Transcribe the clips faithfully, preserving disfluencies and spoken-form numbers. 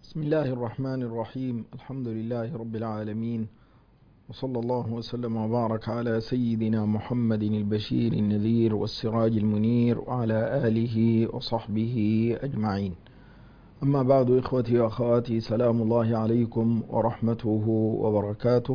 بسم الله الرحمن الرحيم. الحمد لله رب العالمين، وصلى الله وسلم وبارك على سيدنا محمد البشير النذير والسراج المنير وعلى آله وصحبه أجمعين. أما بعد، إخوتي وأخواتي، سلام الله عليكم ورحمته وبركاته.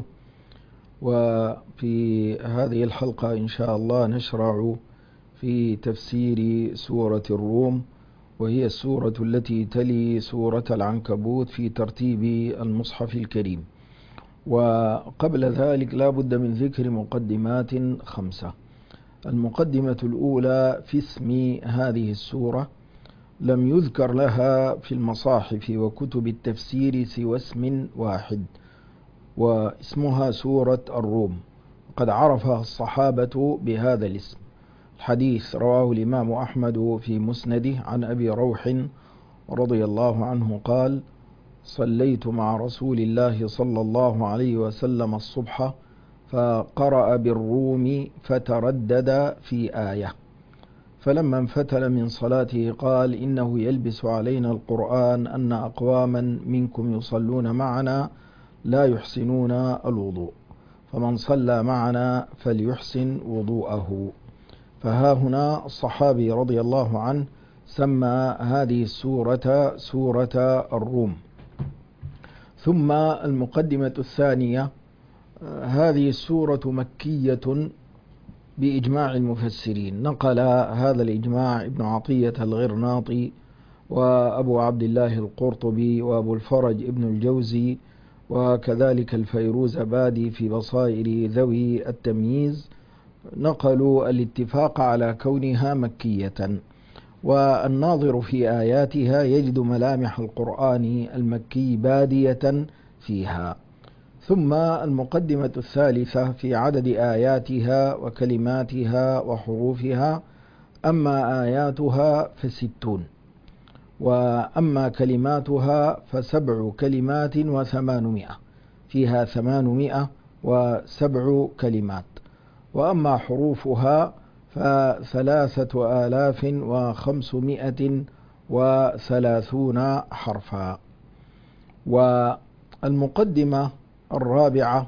وفي هذه الحلقة إن شاء الله نشرع في تفسير سورة الروم، وهي السورة التي تلي سورة العنكبوت في ترتيب المصحف الكريم. وقبل ذلك لا بد من ذكر مقدمات خمسة. المقدمة الأولى في اسم هذه السورة، لم يذكر لها في المصاحف وكتب التفسير سوى اسم واحد، واسمها سورة الروم، قد عرفها الصحابة بهذا الاسم. الحديث رواه الإمام أحمد في مسنده عن أبي روح رضي الله عنه قال: صليت مع رسول الله صلى الله عليه وسلم الصبح فقرأ بالروم فتردد في آية، فلما انفتل من صلاته قال: إنه يلبس علينا القرآن أن أقواما منكم يصلون معنا لا يحسنون الوضوء، فمن صلى معنا فليحسن وضوءه. فها هنا الصحابي رضي الله عنه سمى هذه السورة سورة الروم. ثم المقدمة الثانية، هذه السورة مكية بإجماع المفسرين، نقل هذا الإجماع ابن عطية الغرناطي وأبو عبد الله القرطبي وأبو الفرج ابن الجوزي، وكذلك الفيروزابادي في بصائر ذوي التمييز، نقلوا الاتفاق على كونها مكية. والناظر في آياتها يجد ملامح القرآن المكي بادية فيها. ثم المقدمة الثالثة في عدد آياتها وكلماتها وحروفها: أما آياتها فستون، وأما كلماتها فسبع كلمات وثمانمائة، فيها ثمانمائة وسبع كلمات. وأما حروفها فثلاثة آلاف وخمسمائة وثلاثون حرفا. والمقدمة الرابعة،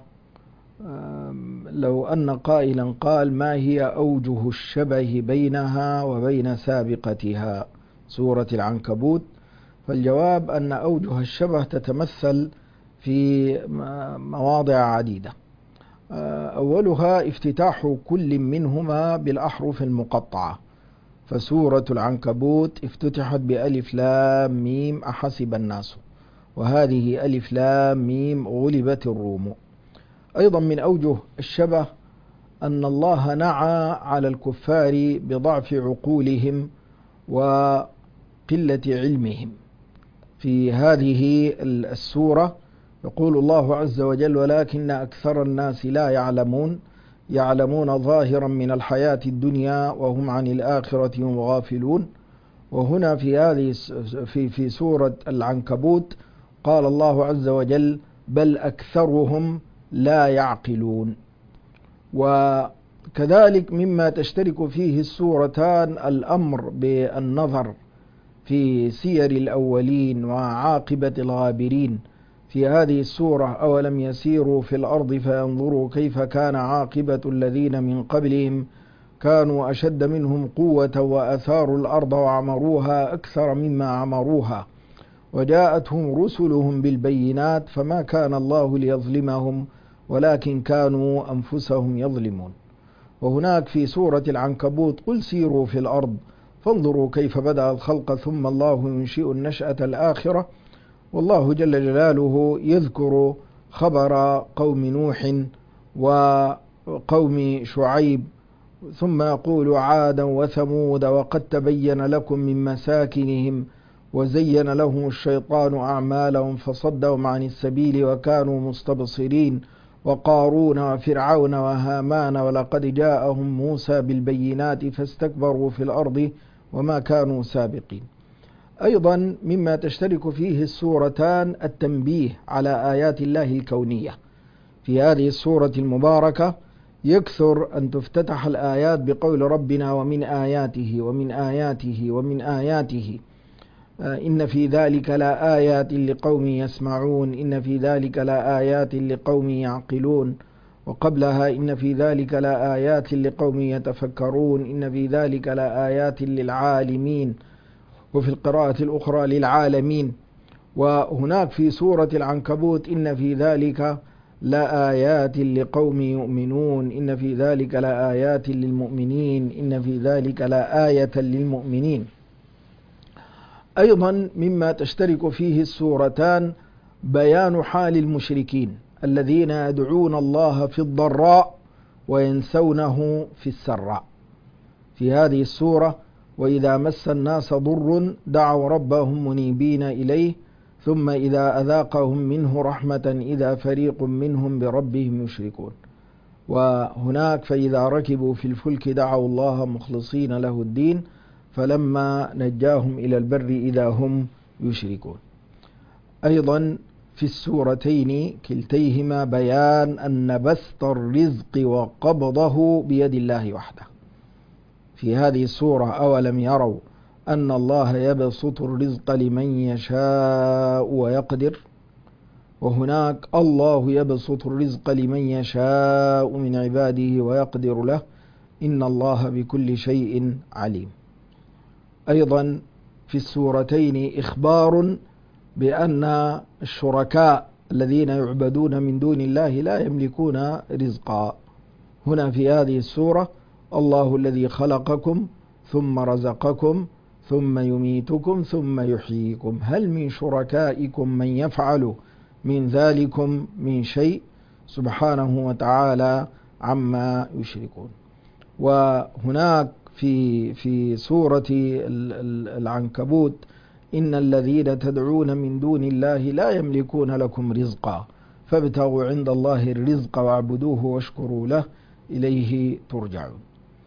لو أن قائلا قال: ما هي أوجه الشبه بينها وبين سابقتها سورة العنكبوت؟ فالجواب أن أوجه الشبه تتمثل في مواضع عديدة. أولها افتتاح كل منهما بالأحرف المقطعة، فسورة العنكبوت افتتحت بألف لام ميم أحسب الناس، وهذه ألف لام ميم غلبت الروم. أيضا من أوجه الشبه أن الله نعى على الكفار بضعف عقولهم وقلة علمهم. في هذه السورة يقول الله عز وجل: ولكن أكثر الناس لا يعلمون يعلمون ظاهرا من الحياة الدنيا وهم عن الآخرة هم غافلون. وهنا في هذه في في سورة العنكبوت قال الله عز وجل: بل أكثرهم لا يعقلون. وكذلك مما تشترك فيه السورتان الأمر بالنظر في سير الأولين وعاقبة الغابرين. في هذه السورة: أولم يسيروا في الأرض فينظروا كيف كان عاقبة الذين من قبلهم كانوا أشد منهم قوة وأثاروا الأرض وعمروها أكثر مما عمروها وجاءتهم رسلهم بالبينات فما كان الله ليظلمهم ولكن كانوا أنفسهم يظلمون. وهناك في سورة العنكبوت: قل سيروا في الأرض فانظروا كيف بدأ الخلق ثم الله ينشئ النشأة الآخرة. والله جل جلاله يذكر خبر قوم نوح وقوم شعيب، ثم يقول: عادا وثمود وقد تبين لكم من مساكنهم وزين لهم الشيطان أعمالهم فصدهم عن السبيل وكانوا مستبصرين، وقارون وفرعون وهامان ولقد جاءهم موسى بالبينات فاستكبروا في الأرض وما كانوا سابقين. أيضا مما تشترك فيه السورتان التنبيه على آيات الله الكونية. في هذه السورة المباركة يكثر أن تفتتح الآيات بقول ربنا: ومن آياته ومن آياته ومن آياته. إن في ذلك لآيات لقوم يسمعون، إن في ذلك لآيات لقوم يعقلون، وقبلها إن في ذلك لآيات لقوم يتفكرون، إن في ذلك لآيات للعالمين، وفي القراءة الأخرى للعالمين. وهناك في سورة العنكبوت إن في ذلك لآيات لقوم يؤمنون، إن في ذلك لآيات للمؤمنين، إن في ذلك لآية للمؤمنين. أيضا مما تشترك فيه السورتان بيان حال المشركين الذين يدعون الله في الضراء وينسونه في السراء. في هذه السورة: وإذا مس الناس ضر دعوا ربهم منيبين إليه ثم إذا أذاقهم منه رحمة إذا فريق منهم بربهم يشركون. وهناك: فإذا ركبوا في الفلك دعوا الله مخلصين له الدين فلما نجاهم إلى البر إذا هم يشركون. أيضا في السورتين كلتيهما بيان أن بسط الرزق وقبضه بيد الله وحده. في هذه السورة: أولم يروا أن الله يبسط الرزق لمن يشاء ويقدر، وهناك: الله يبسط الرزق لمن يشاء من عباده ويقدر له إن الله بكل شيء عليم. أيضا في السورتين إخبار بأن الشركاء الذين يعبدون من دون الله لا يملكون رزقا. هنا في هذه السورة: الله الذي خلقكم ثم رزقكم ثم يميتكم ثم يحييكم هل من شركائكم من يفعل من ذلكم من شيء سبحانه وتعالى عما يشركون. وهناك في في سورة العنكبوت: إن الذين تدعون من دون الله لا يملكون لكم رزقا فابتغوا عند الله الرزق واعبدوه واشكروا له إليه ترجعون.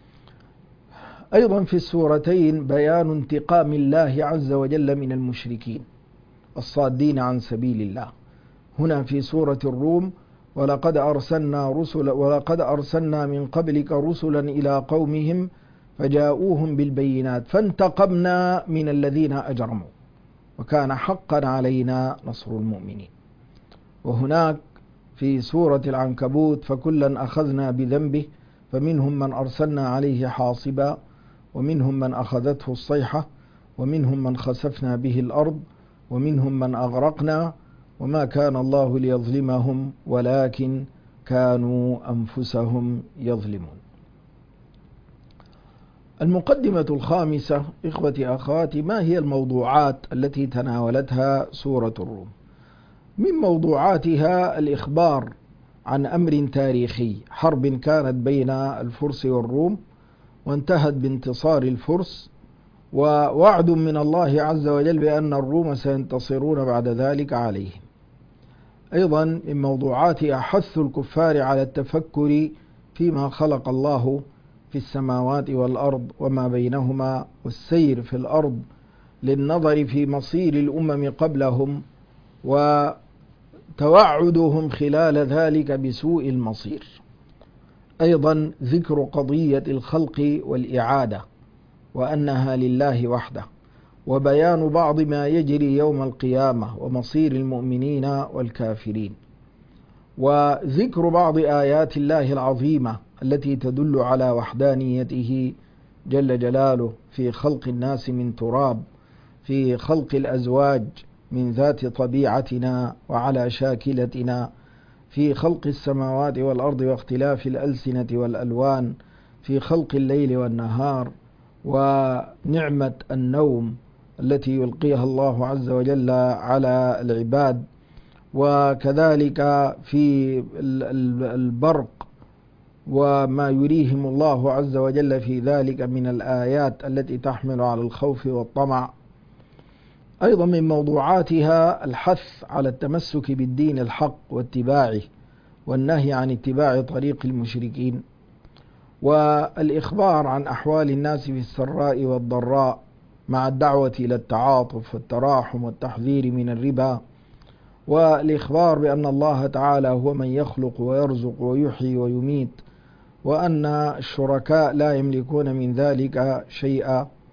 أيضا في السورتين بيان انتقام الله عز وجل من المشركين الصادين عن سبيل الله. هنا في سورة الروم: ولقد أرسلنا رسل ولقد أرسلنا من قبلك رسلا إلى قومهم فجاءوهم بالبينات فانتقمنا من الذين أجرموا وكان حقا علينا نصر المؤمنين. وهناك في سورة العنكبوت: فكلا أخذنا بذنبه فمنهم من أرسلنا عليه حاصبا ومنهم من أخذته الصيحة ومنهم من خسفنا به الأرض ومنهم من أغرقنا وما كان الله ليظلمهم ولكن كانوا أنفسهم يظلمون. المقدمة الخامسة: إخوتي أخواتي، ما هي الموضوعات التي تناولتها سورة الروم؟ من موضوعاتها الإخبار عن أمر تاريخي، حرب كانت بين الفرس والروم وانتهت بانتصار الفرس، ووعد من الله عز وجل بأن الروم سينتصرون بعد ذلك عليهم. أيضا من موضوعاتها حث الكفار على التفكر فيما خلق الله في السماوات والأرض وما بينهما والسير في الأرض للنظر في مصير الأمم قبلهم وتوعدهم خلال ذلك بسوء المصير. أيضا ذكر قضية الخلق والإعادة وأنها لله وحده، وبيان بعض ما يجري يوم القيامة ومصير المؤمنين والكافرين، وذكر بعض آيات الله العظيمة التي تدل على وحدانيته جل جلاله في خلق الناس من تراب، في خلق الأزواج من ذات طبيعتنا وعلى شاكلتنا، في خلق السماوات والأرض واختلاف الألسنة والألوان، في خلق الليل والنهار، ونعمة النوم التي يلقيها الله عز وجل على العباد، وكذلك في البرق وما يريهم الله عز وجل في ذلك من الآيات التي تحمل على الخوف والطمع. أيضا من موضوعاتها الحث على التمسك بالدين الحق واتباعه والنهي عن اتباع طريق المشركين، والإخبار عن أحوال الناس في السراء والضراء مع الدعوة إلى التعاطف والتراحم والتحذير من الربا، والإخبار بأن الله تعالى هو من يخلق ويرزق ويحيي ويميت وأن الشركاء لا يملكون من ذلك شيئا،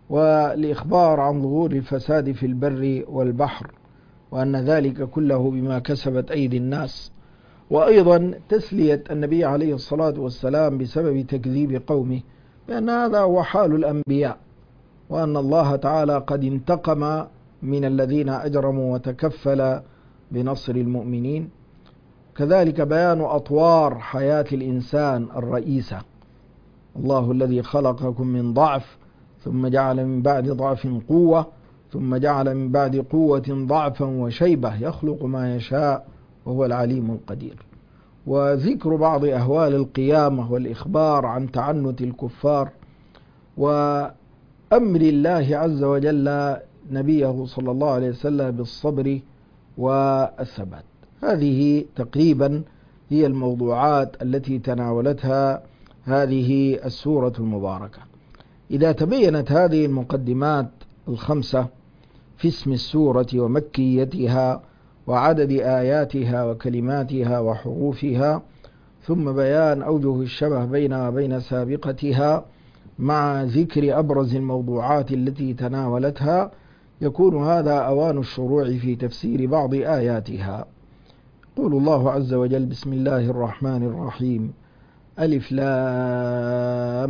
والإخبار عن ظهور الفساد في البر والبحر، وأن ذلك كله بما كسبت أيدي الناس، وأيضا تسلية النبي عليه الصلاة والسلام بسبب تكذيب قومه، بأن هذا هو حال الأنبياء، وأن الله تعالى قد انتقم من الذين أجرموا وتكفل بنصر المؤمنين. كذلك بيان أطوار حياة الإنسان الرئيسة، الله الذي خلقكم من ضعف ثم جعل من بعد ضعف قوة ثم جعل من بعد قوة ضعفا وشيبة يخلق ما يشاء وهو العليم القدير. وذكر بعض أهوال القيامة والإخبار عن تعنت الكفار وأمر الله عز وجل نبيه صلى الله عليه وسلم بالصبر والثبات. هذه تقريبا هي الموضوعات التي تناولتها هذه السورة المباركة. إذا تبينت هذه المقدمات الخمسة في اسم السورة ومكيتها وعدد آياتها وكلماتها وحروفها، ثم بيان أوجه الشبه بينها وبين سابقتها مع ذكر أبرز الموضوعات التي تناولتها، يكون هذا أوان الشروع في تفسير بعض آياتها. يقول الله عز وجل: بسم الله الرحمن الرحيم، ألف لام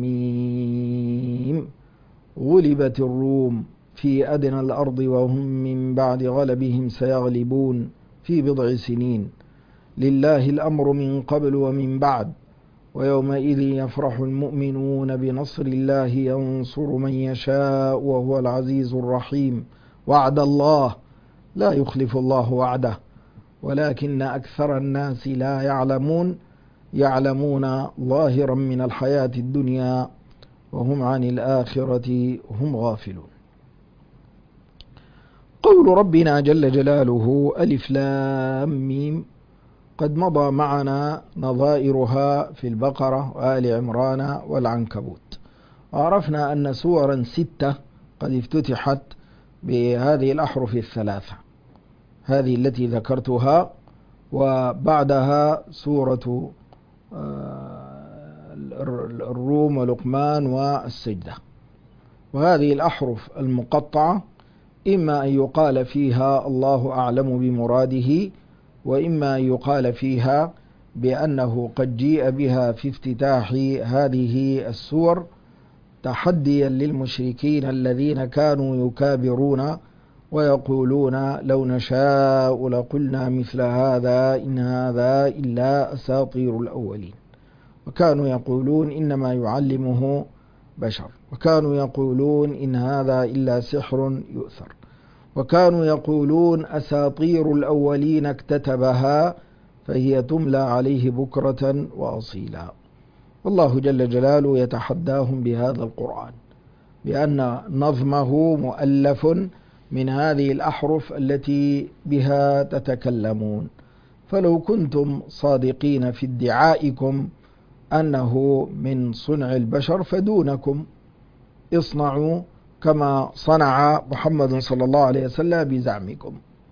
ميم، غلبت الروم في أدنى الأرض وهم من بعد غلبهم سيغلبون في بضع سنين، لله الأمر من قبل ومن بعد، ويومئذ يفرح المؤمنون بنصر الله ينصر من يشاء وهو العزيز الرحيم، وعد الله لا يخلف الله وعده ولكن أكثر الناس لا يعلمون، يعلمون ظاهرا من الحياة الدنيا وهم عن الآخرة هم غافلون. قول ربنا جل جلاله ألف لام ميم قد مضى معنا نظائرها في البقرة وآل عمران والعنكبوت، وعرفنا أن سورا ستة قد افتتحت بهذه الأحرف الثلاثة، هذه التي ذكرتها، وبعدها سورة الروم ولقمان والسجدة. وهذه الأحرف المقطعة إما أن يقال فيها الله أعلم بمراده، وإما أن يقال فيها بأنه قد جيء بها في افتتاح هذه السور تحديا للمشركين الذين كانوا يكابرون ويقولون لو نشاء لقلنا مثل هذا إن هذا إلا أساطير الأولين، وكانوا يقولون إنما يعلمه بشر، وكانوا يقولون إن هذا إلا سحر يؤثر، وكانوا يقولون أساطير الأولين اكتتبها فهي تملى عليه بكرة وأصيلا. والله جل جلاله يتحداهم بهذا القرآن بأن نظمه مؤلف من هذه الأحرف التي بها تتكلمون، فلو كنتم صادقين في ادعائكم أنه من صنع البشر فدونكم، اصنعوا كما صنع محمد صلى الله عليه وسلم بزعمكم.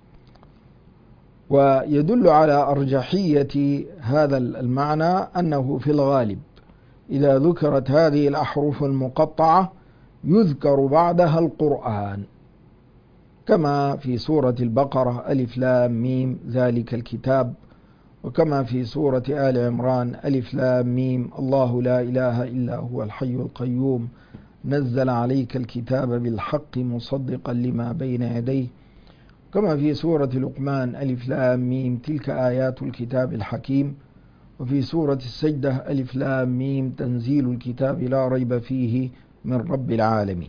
ويدل على أرجحية هذا المعنى أنه في الغالب إذا ذكرت هذه الأحرف المقطعة يذكر بعدها القرآن، كما في سورة البقرة ألف لام ميم ذلك الكتاب، وكما في سورة آل عمران ألف لام ميم الله لا إله إلا هو الحي القيوم نزل عليك الكتاب بالحق مصدقا لما بين يديه، كما في سورة لقمان ألف لام ميم تلك آيات الكتاب الحكيم، وفي سورة السجدة ألف لام ميم تنزيل الكتاب لا ريب فيه من رب العالمين.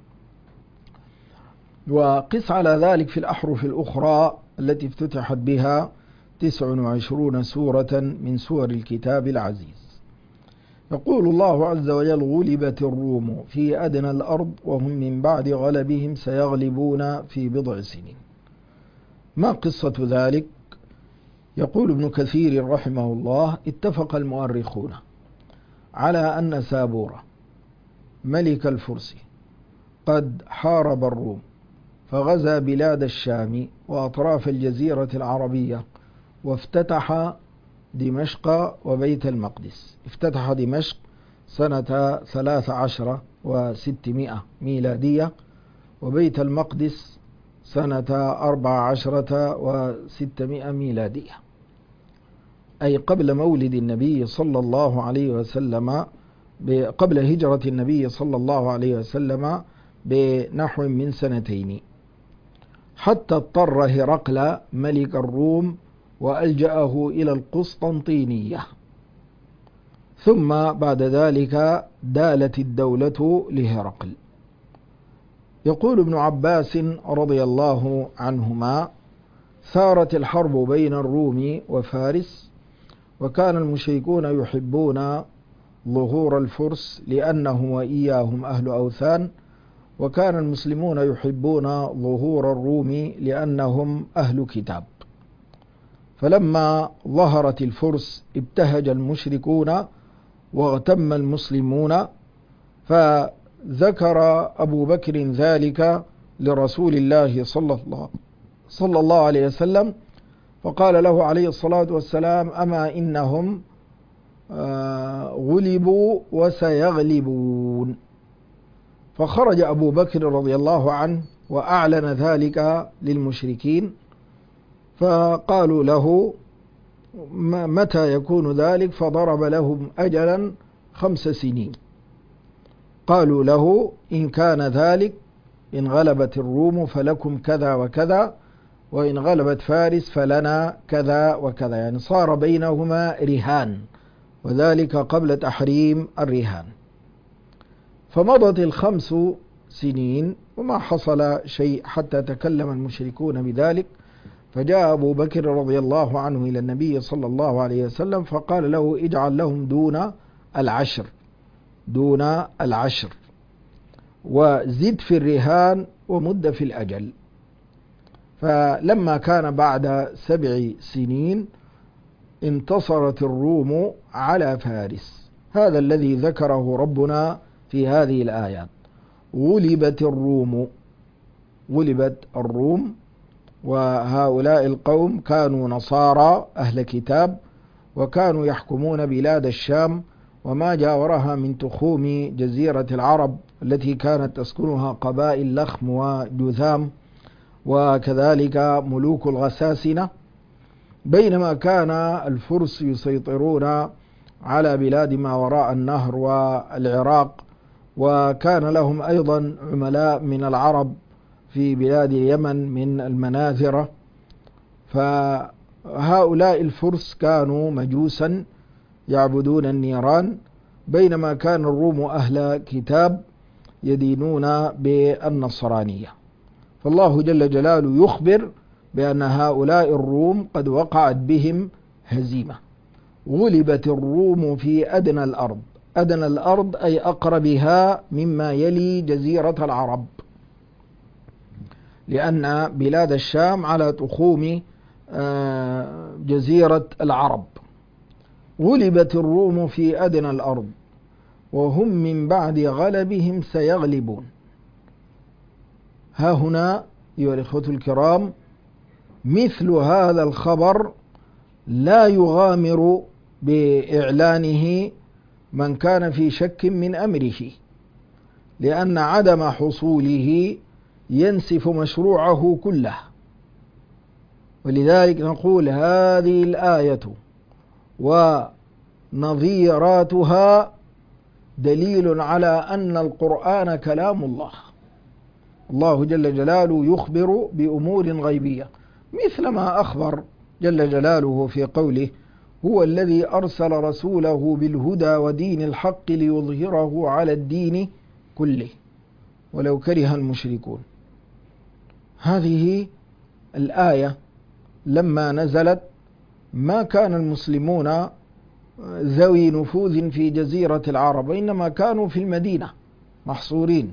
وقس على ذلك في الأحرف الأخرى التي افتتحت بها تسع وعشرون سورة من سور الكتاب العزيز. يقول الله عز وجل غلبت الروم في أدنى الأرض وهم من بعد غلبهم سيغلبون في بضع سنين. ما قصة ذلك؟ يقول ابن كثير رحمه الله اتفق المؤرخون على أن سابورة ملك الفرس قد حارب الروم فغزا بلاد الشام وأطراف الجزيرة العربية وافتتح دمشق وبيت المقدس. افتتح دمشق سنة ثلاث عشر وستمائة ميلادية، وبيت المقدس سنة أربع عشرة وستمائة ميلادية، أي قبل مولد النبي صلى الله عليه وسلم، قبل هجرة النبي صلى الله عليه وسلم بنحو من سنتين، حتى اضطر هرقل ملك الروم وألجأه إلى القسطنطينية، ثم بعد ذلك دالت الدولة لهرقل. يقول ابن عباس رضي الله عنهما: ثارت الحرب بين الروم وفارس، وكان المشركون يحبون ظهور الفرس لأنهم وإياهم أهل أوثان، وكان المسلمون يحبون ظهور الروم لأنهم أهل كتاب. فلما ظهرت الفرس ابتهج المشركون واغتم المسلمون، فذكر أبو بكر ذلك لرسول الله صلى الله, صلى الله عليه وسلم، فقال له عليه الصلاة والسلام: أما إنهم غلبوا وسيغلبون. فخرج أبو بكر رضي الله عنه وأعلن ذلك للمشركين، فقالوا له: متى يكون ذلك؟ فضرب لهم أجلا خمس سنين. قالوا له: إن كان ذلك، إن غلبت الروم فلكم كذا وكذا، وإن غلبت فارس فلنا كذا وكذا، يعني صار بينهما رهان، وذلك قبل تحريم الرهان. فمضت الخمس سنين وما حصل شيء حتى تكلم المشركون بذلك، فجاء أبو بكر رضي الله عنه إلى النبي صلى الله عليه وسلم فقال له: اجعل لهم دون العشر دون العشر وزد في الرهان ومد في الأجل. فلما كان بعد سبع سنين انتصرت الروم على فارس. هذا الذي ذكره ربنا في هذه الآيات: غلبت الروم، غلبت الروم. وهؤلاء القوم كانوا نصارى أهل كتاب، وكانوا يحكمون بلاد الشام وما جاورها من تخوم جزيرة العرب التي كانت تسكنها قبائل لخم وجذام، وكذلك ملوك الغساسنة، بينما كان الفرس يسيطرون على بلاد ما وراء النهر والعراق، وكان لهم أيضا عملاء من العرب في بلاد اليمن من المناذرة. فهؤلاء الفرس كانوا مجوسا يعبدون النيران، بينما كان الروم أهل كتاب يدينون بالنصرانية. فالله جل جلاله يخبر بأن هؤلاء الروم قد وقعت بهم هزيمة. غلبت الروم في أدنى الأرض، أدنى الأرض أي أقربها مما يلي جزيرة العرب، لأن بلاد الشام على تخوم جزيرة العرب. غلبت الروم في أدنى الأرض وهم من بعد غلبهم سيغلبون. ها هنا أيها الإخوة الكرام مثل هذا الخبر لا يغامر بإعلانه من كان في شك من أمره، لأن عدم حصوله ينسف مشروعه كله. ولذلك نقول هذه الآية ونظيراتها دليل على أن القرآن كلام الله. الله جل جلاله يخبر بأمور غيبية، مثل ما أخبر جل جلاله في قوله: هو الذي أرسل رسوله بالهدى ودين الحق ليظهره على الدين كله ولو كره المشركون. هذه الآية لما نزلت ما كان المسلمون ذوي نفوذ في جزيرة العرب، إنما كانوا في المدينة محصورين.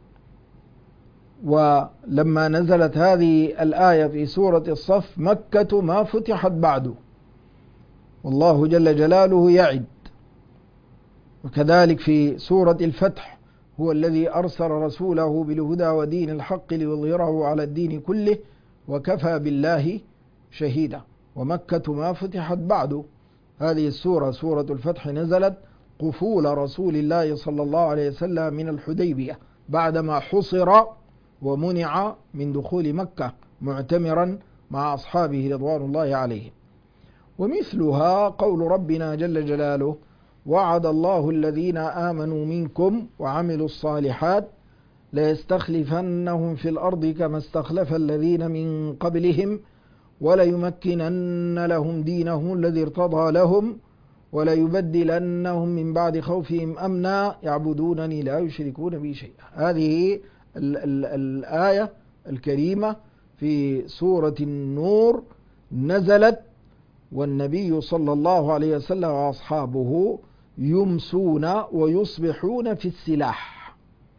ولما نزلت هذه الآية في سورة الصف مكة ما فتحت بعد، والله جل جلاله يعد. وكذلك في سورة الفتح: هو الذي أرسل رسوله بالهدى ودين الحق ليظهره على الدين كله وكفى بالله شهيدا. ومكة ما فتحت بعد. هذه السورة سورة الفتح نزلت قفول رسول الله صلى الله عليه وسلم من الحديبية بعدما حصر ومنع من دخول مكة معتمرا مع أصحابه رضوان الله عليهم. ومثلها قول ربنا جل جلاله: وعد الله الذين آمنوا منكم وعملوا الصالحات ليستخلفنهم في الأرض كما استخلف الذين من قبلهم وليمكنن لهم دينهم الذي ارتضى لهم وليبدلنهم من بعد خوفهم أمنا يعبدونني لا يشركون بي شيئا. هذه ال ال الآية الكريمة في سورة النور نزلت والنبي صلى الله عليه وسلم وأصحابه يمسون ويصبحون في السلاح،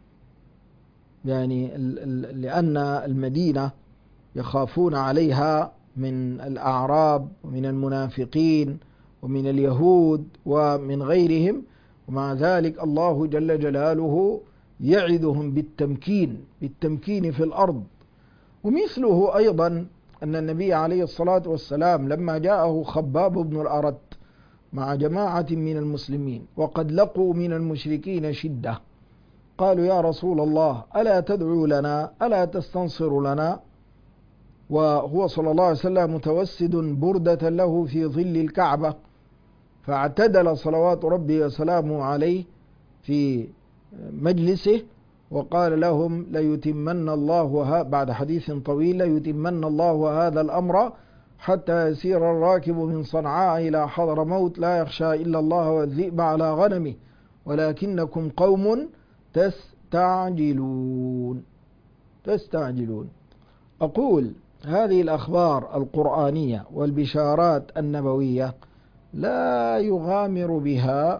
يعني لأن المدينة يخافون عليها من الأعراب ومن المنافقين ومن اليهود ومن غيرهم، ومع ذلك الله جل جلاله يعدهم بالتمكين بالتمكين في الأرض. ومثله أيضا أن النبي عليه الصلاة والسلام لما جاءه خباب بن الأرت مع جماعة من المسلمين وقد لقوا من المشركين شدة، قالوا: يا رسول الله ألا تدعو لنا، ألا تستنصر لنا؟ وهو صلى الله عليه وسلم متوسد بردة له في ظل الكعبة، فاعتدل صلوات ربي وسلامه عليه في مجلسه وقال لهم: ليتمن الله بعد حديث طويل ليتمن الله هذا الأمر حتى يسير الراكب من صنعاء إلى حضرموت لا يخشى إلا الله والذئب على غنمه ولكنكم قوم تستعجلون تستعجلون. أقول هذه الأخبار القرآنية والبشارات النبوية لا يغامر بها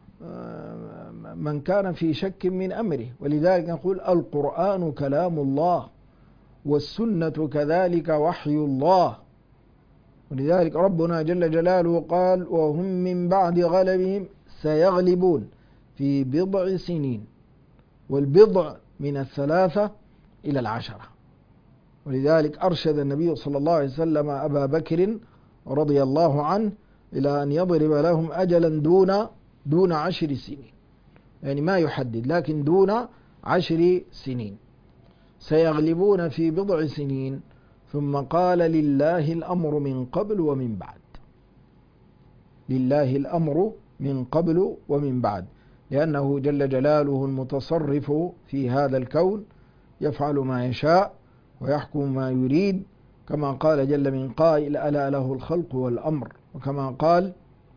من كان في شك من أمره، ولذلك نقول القرآن كلام الله والسنة كذلك وحي الله. ولذلك ربنا جل جلاله قال: وهم من بعد غلبهم سيغلبون في بضع سنين، والبضع من الثلاثة إلى العشرة. ولذلك أرشد النبي صلى الله عليه وسلم أبا بكر رضي الله عنه إلى أن يضرب لهم أجلا دون دون عشر سنين، يعني ما يحدد لكن دون عشر سنين، سيغلبون في بضع سنين. ثم قال: لله الأمر من قبل ومن بعد، لله الأمر من قبل ومن بعد، لأنه جل جلاله المتصرف في هذا الكون يفعل ما يشاء ويحكم ما يريد، كما قال جل من قائل: ألا له الخلق والأمر. وكما قال: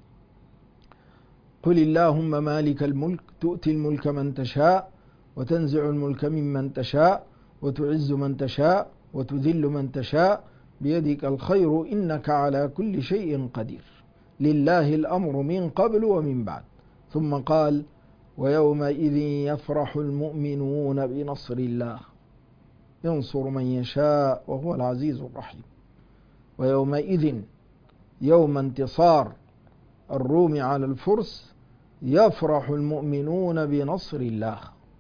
قل اللهم مالك الملك تؤتي الملك من تشاء وتنزع الملك ممن تشاء وتعز من تشاء وتذل من تشاء بيدك الخير إنك على كل شيء قدير، لله الأمر من قبل ومن بعد. ثم قال: ويومئذ يفرح المؤمنون بنصر الله ينصر من يشاء وهو العزيز الرحيم. ويومئذ يوم انتصار الروم على الفرس يفرح المؤمنون بنصر الله،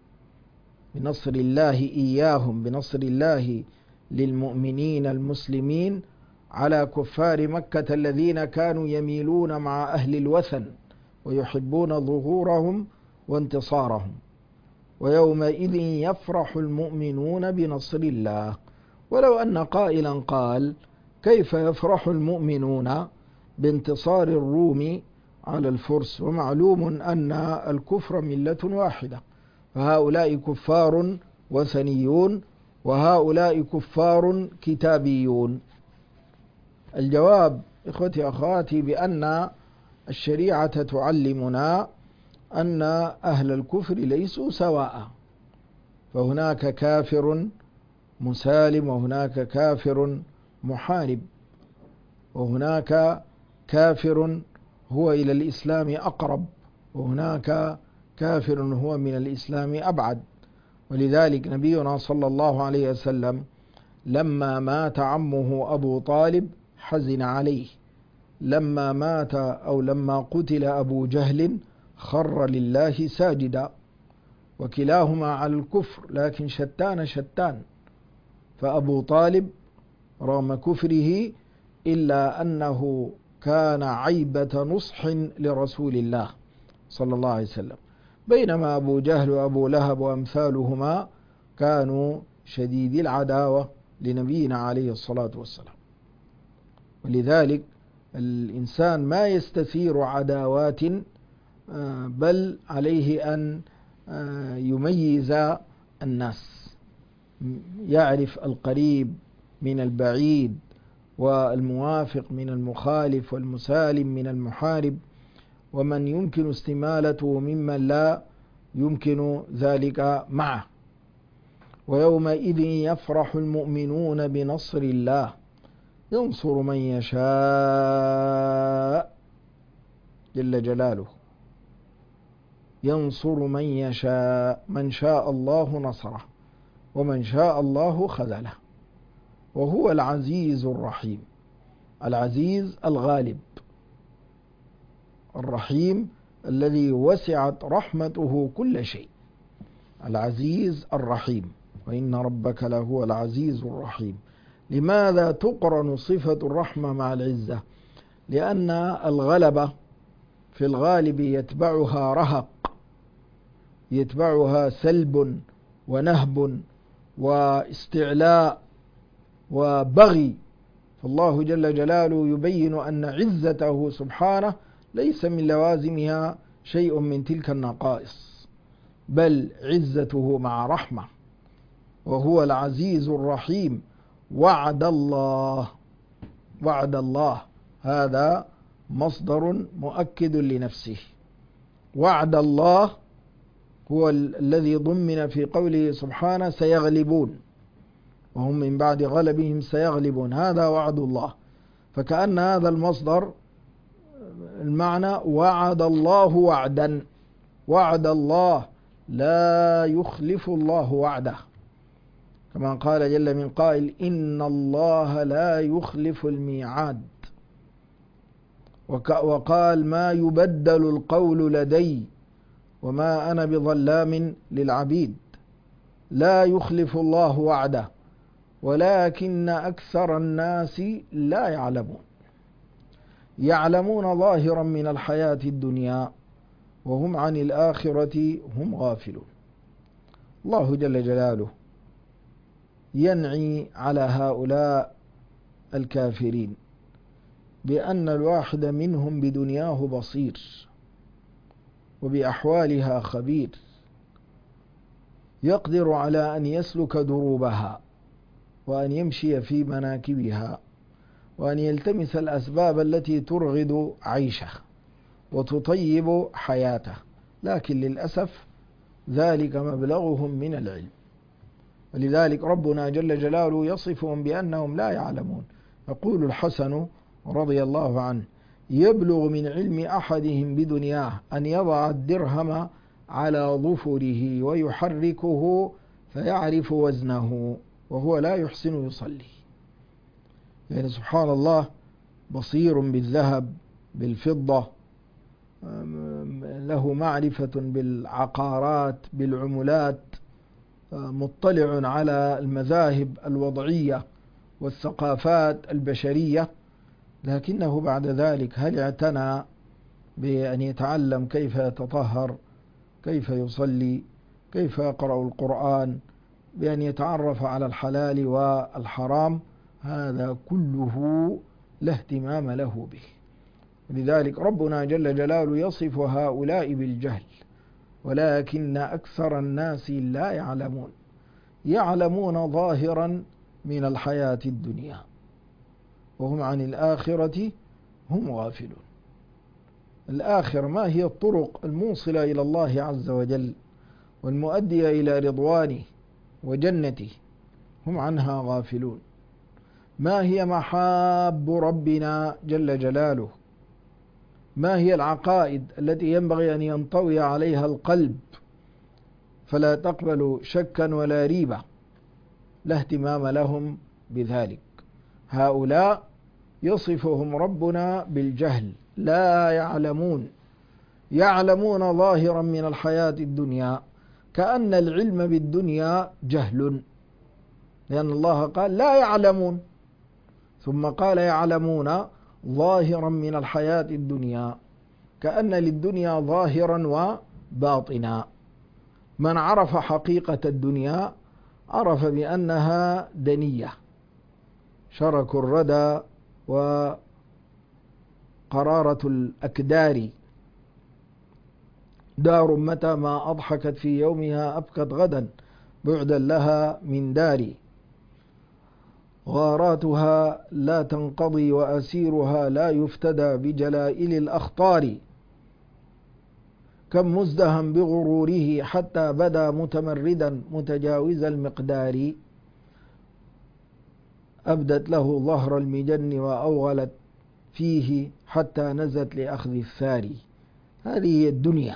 بنصر الله إياهم، بنصر الله للمؤمنين المسلمين على كفار مكة الذين كانوا يميلون مع أهل الوثن ويحبون ظهورهم وانتصارهم. ويومئذ يفرح المؤمنون بنصر الله. ولو أن قائلا قال: كيف يفرح المؤمنون بانتصار الروم على الفرس؟ ومعلوم أن الكفر ملة واحدة، فهؤلاء كفار وثنيون وهؤلاء كفار كتابيون. الجواب إخوتي أخواتي بأن الشريعة تعلمنا أن أهل الكفر ليسوا سواء، فهناك كافر مسالم وهناك كافر محارب، وهناك كافر هو إلى الإسلام أقرب وهناك كافر هو من الإسلام أبعد. ولذلك نبينا صلى الله عليه وسلم لما مات عمه أبو طالب حزن عليه، لما مات أو لما قتل أبو جهل خر لله ساجدا، وكلاهما على الكفر لكن شتان شتان. فأبو طالب رغم كفره إلا أنه كان عيبة نصح لرسول الله صلى الله عليه وسلم، بينما أبو جهل وأبو لهب وأمثالهما كانوا شديدي العداوة لنبينا عليه الصلاة والسلام. ولذلك الإنسان ما يستثير عداوات، بل عليه أن يميز الناس، يعرف القريب من البعيد، والموافق من المخالف، والمسالم من المحارب، ومن يمكن استمالته ممن لا يمكن ذلك معه. ويومئذ يفرح المؤمنون بنصر الله ينصر من يشاء جل جلاله، ينصر من يشاء، من شاء الله نصره ومن شاء الله خذله، وهو العزيز الرحيم. العزيز الغالب، الرحيم الذي وسعت رحمته كل شيء، العزيز الرحيم. وإن ربك لهو العزيز الرحيم. لماذا تقرن صفة الرحمة مع العزة؟ لأن الغلبة في الغالب يتبعها رهق، يتبعها سلب ونهب واستعلاء وبغي. فالله جل جلاله يبين أن عزته سبحانه ليس من لوازمها شيء من تلك النقائص، بل عزته مع رحمة، وهو العزيز الرحيم. وعد الله، وعد الله هذا مصدر مؤكد لنفسه. وعد الله هو الذي ضمن في قوله سبحانه سيغلبون، وهم من بعد غلبهم سيغلبون، هذا وعد الله. فكأن هذا المصدر المعنى وعد الله وعدا، وعد الله لا يخلف الله وعده، كما قال جل من قائل إن الله لا يخلف الميعاد. وقال ما يبدل القول لدي وما أنا بظلام للعبيد. لا يخلف الله وعده ولكن أكثر الناس لا يعلمون، يعلمون ظاهرا من الحياة الدنيا وهم عن الآخرة هم غافلون. الله جل جلاله ينعي على هؤلاء الكافرين بأن الواحد منهم بدنياه بصير وبأحوالها خبير، يقدر على أن يسلك دروبها وأن يمشي في مناكبها وأن يلتمس الأسباب التي ترغد عيشه وتطيب حياته، لكن للأسف ذلك مبلغهم من العلم. ولذلك ربنا جل جلاله يصفهم بأنهم لا يعلمون. يقول الحسن رضي الله عنه يبلغ من علم أحدهم بدنياه أن يضع الدرهم على ظفره ويحركه فيعرف وزنه وهو لا يحسن يصلي. يعني سبحان الله بصير بالذهب بالفضة، له معرفة بالعقارات بالعملات، مطلع على المذاهب الوضعية والثقافات البشرية، لكنه بعد ذلك هل اعتنى بأن يتعلم كيف يتطهر، كيف يصلي، كيف يقرأ القرآن، بأن يتعرف على الحلال والحرام؟ هذا كله لا اهتمام له به. لذلك ربنا جل جلاله يصف هؤلاء بالجهل، ولكن أكثر الناس لا يعلمون، يعلمون ظاهرا من الحياة الدنيا وهم عن الآخرة هم غافلون. الآخرة ما هي الطرق الموصلة إلى الله عز وجل والمؤدية إلى رضوانه وجنته؟ هم عنها غافلون. ما هي محاب ربنا جل جلاله؟ ما هي العقائد التي ينبغي أن ينطوي عليها القلب فلا تقبل شكا ولا ريبة؟ لا اهتمام لهم بذلك. هؤلاء يصفهم ربنا بالجهل، لا يعلمون، يعلمون ظاهرا من الحياة الدنيا، كأن العلم بالدنيا جهل، لأن الله قال لا يعلمون ثم قال يعلمون ظاهرا من الحياة الدنيا. كأن للدنيا ظاهرا وباطنا. من عرف حقيقة الدنيا عرف بأنها دنية، شرك الردى وقرارة الأكدار، دار متى ما أضحكت في يومها أبكت غدا بعدا لها من داري، غاراتها لا تنقضي وأسيرها لا يفتدى بجلائل الأخطار، كم مزدهم بغروره حتى بدا متمردا متجاوز المقدار، أبدت له ظهر المجن وأوغلت فيه حتى نزت لأخذ الثاري. هذه هي الدنيا،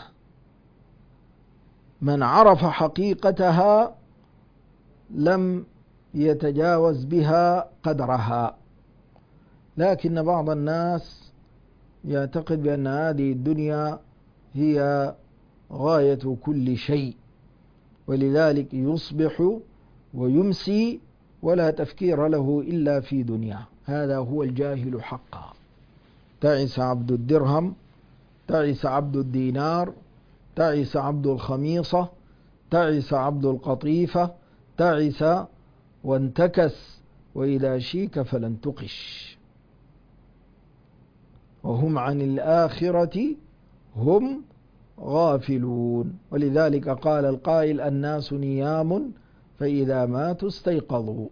من عرف حقيقتها لم يتجاوز بها قدرها. لكن بعض الناس يعتقد بأن هذه الدنيا هي غاية كل شيء، ولذلك يصبح ويمسي ولا تفكير له إلا في دنياه. هذا هو الجاهل حقا. تعس عبد الدرهم، تعس عبد الدينار، تعس عبد الخميصة، تعس عبد القطيفة، تعس وانتكس، وإذا شيك فلن تقش، وهم عن الآخرة هم غافلون. ولذلك قال القائل: الناس نيام فإذا ماتوا استيقظوا.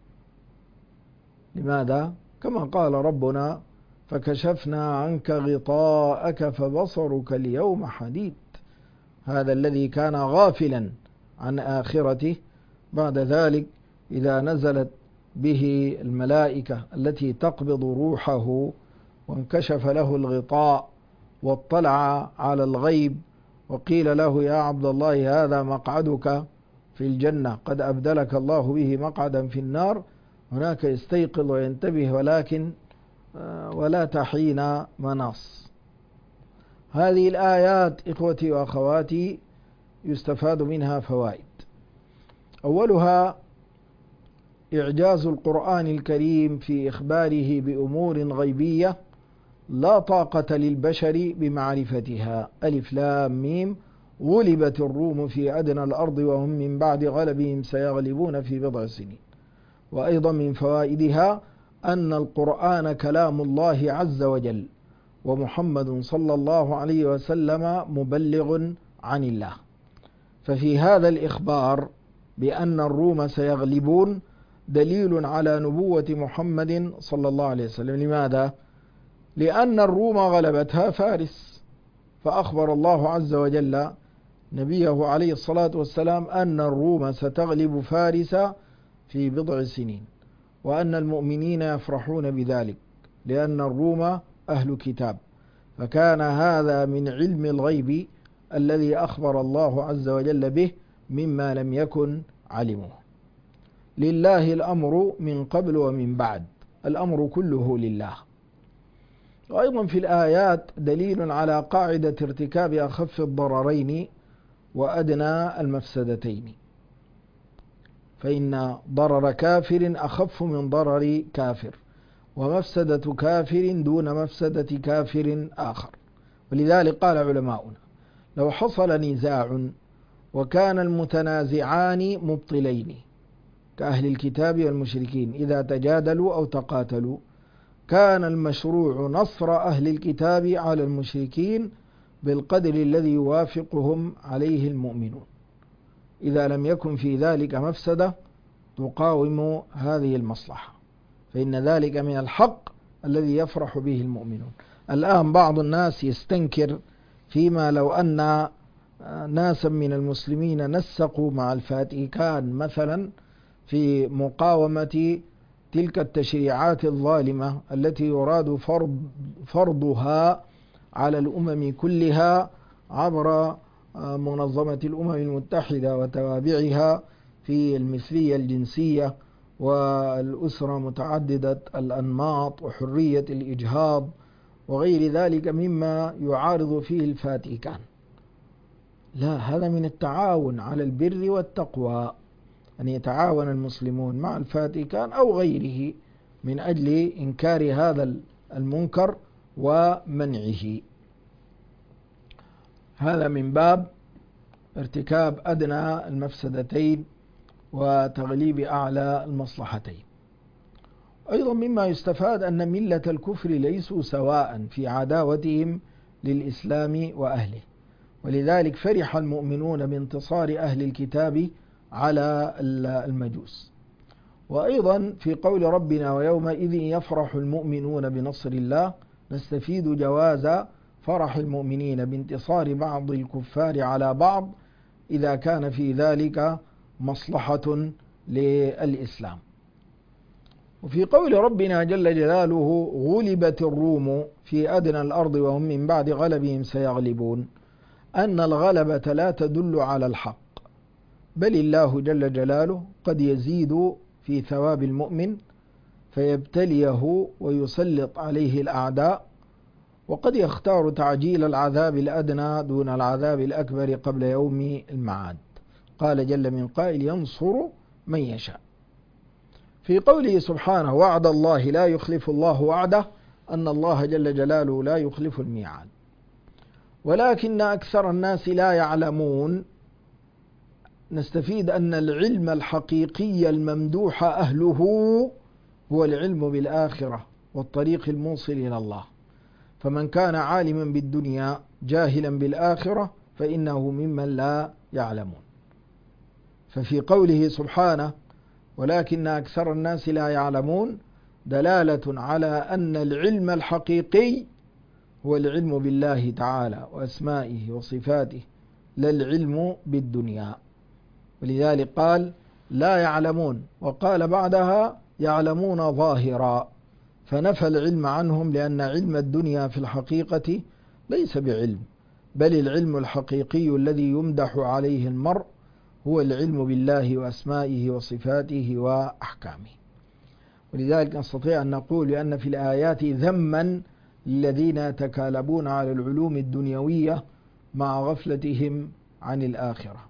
لماذا؟ كما قال ربنا: فكشفنا عنك غطاءك فبصرك اليوم حديد. هذا الذي كان غافلا عن آخرته بعد ذلك إذا نزلت به الملائكة التي تقبض روحه وانكشف له الغطاء واطلع على الغيب وقيل له: يا عبد الله هذا مقعدك في الجنة، قد أبدلك الله به مقعدا في النار، هناك يستيقظ وينتبه ولكن ولا تحين مناص. هذه الآيات إخوتي وأخواتي يستفاد منها فوائد. أولها إعجاز القرآن الكريم في إخباره بأمور غيبية لا طاقة للبشر بمعرفتها. ألف لام ميم، غلبت الروم في أدنى الأرض وهم من بعد غلبهم سيغلبون في بضع سنين. وأيضا من فوائدها أن القرآن كلام الله عز وجل، ومحمد صلى الله عليه وسلم مبلغ عن الله. ففي هذا الإخبار بأن الروم سيغلبون دليل على نبوة محمد صلى الله عليه وسلم. لماذا؟ لأن الروم غلبتها فارس، فأخبر الله عز وجل نبيه عليه الصلاة والسلام أن الروم ستغلب فارس في بضع سنين، وأن المؤمنين يفرحون بذلك لأن الروم أهل كتاب. فكان هذا من علم الغيب الذي أخبر الله عز وجل به مما لم يكن علمه. لله الأمر من قبل ومن بعد، الأمر كله لله. وأيضا في الآيات دليل على قاعدة ارتكاب أخف الضررين وأدنى المفسدتين، فإن ضرر كافر أخف من ضرر كافر، ومفسدة كافر دون مفسدة كافر آخر. ولذلك قال علماؤنا: لو حصل نزاع وكان المتنازعان مبطلين كأهل الكتاب والمشركين إذا تجادلوا أو تقاتلوا، كان المشروع نصر أهل الكتاب على المشركين بالقدر الذي يوافقهم عليه المؤمنون، إذا لم يكن في ذلك مفسدة تقاوم هذه المصلحة، فإن ذلك من الحق الذي يفرح به المؤمنون. الآن بعض الناس يستنكر فيما لو أن ناسا من المسلمين نسقوا مع الفاتيكان مثلا في مقاومة تلك التشريعات الظالمة التي يراد فرض فرضها على الأمم كلها عبر منظمة الأمم المتحدة وتوابعها في المثلية الجنسية والأسرة متعددة الأنماط وحرية الإجهاض وغير ذلك مما يعارض فيه الفاتيكان. لا، هذا من التعاون على البر والتقوى، أن يتعاون المسلمون مع الفاتيكان أو غيره من أجل إنكار هذا المنكر ومنعه. هذا من باب ارتكاب أدنى المفسدتين وتغليب أعلى المصلحتين. أيضا مما يستفاد أن ملة الكفر ليسوا سواء في عداوتهم للإسلام وأهله، ولذلك فرح المؤمنون بانتصار أهل الكتاب على المجوس. وأيضا في قول ربنا ويومئذ يفرح المؤمنون بنصر الله نستفيد جواز فرح المؤمنين بانتصار بعض الكفار على بعض إذا كان في ذلك مصلحة للإسلام. وفي قول ربنا جل جلاله غلبت الروم في أدنى الأرض وهم من بعد غلبهم سيغلبون، أن الغلبة لا تدل على الحق، بل الله جل جلاله قد يزيد في ثواب المؤمن فيبتليه ويسلط عليه الأعداء، وقد يختار تعجيل العذاب الأدنى دون العذاب الأكبر قبل يوم المعاد. قال جل من قائل ينصر من يشاء. في قوله سبحانه وعد الله لا يخلف الله وعده، أن الله جل جلاله لا يخلف الميعاد. ولكن أكثر الناس لا يعلمون، نستفيد أن العلم الحقيقي الممدوح أهله هو العلم بالآخرة والطريق الموصل إلى الله، فمن كان عالما بالدنيا جاهلا بالآخرة فإنه ممن لا يعلمون. ففي قوله سبحانه ولكن أكثر الناس لا يعلمون دلالة على أن العلم الحقيقي هو العلم بالله تعالى وأسمائه وصفاته، لا العلم بالدنيا. ولذلك قال لا يعلمون، وقال بعدها يعلمون ظاهرا، فنفى العلم عنهم، لأن علم الدنيا في الحقيقة ليس بعلم، بل العلم الحقيقي الذي يمدح عليه المرء هو العلم بالله وأسمائه وصفاته وأحكامه. ولذلك نستطيع أن نقول بأن في الآيات ذما للذين يتكالبون على العلوم الدنيوية مع غفلتهم عن الآخرة،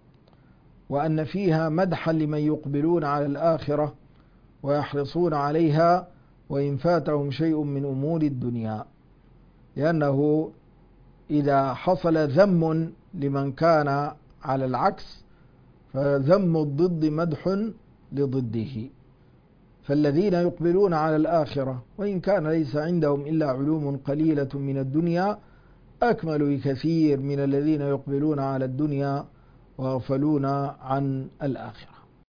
وأن فيها مدحا لمن يقبلون على الآخرة ويحرصون عليها وإن فاتهم شيء من أمور الدنيا، لأنه إذا حصل ذم لمن كان على العكس فذم الضد مدح لضده. فالذين يقبلون على الآخرة وإن كان ليس عندهم إلا علوم قليلة من الدنيا أكمل بكثير من الذين يقبلون على الدنيا وغفلون عن الآخرة.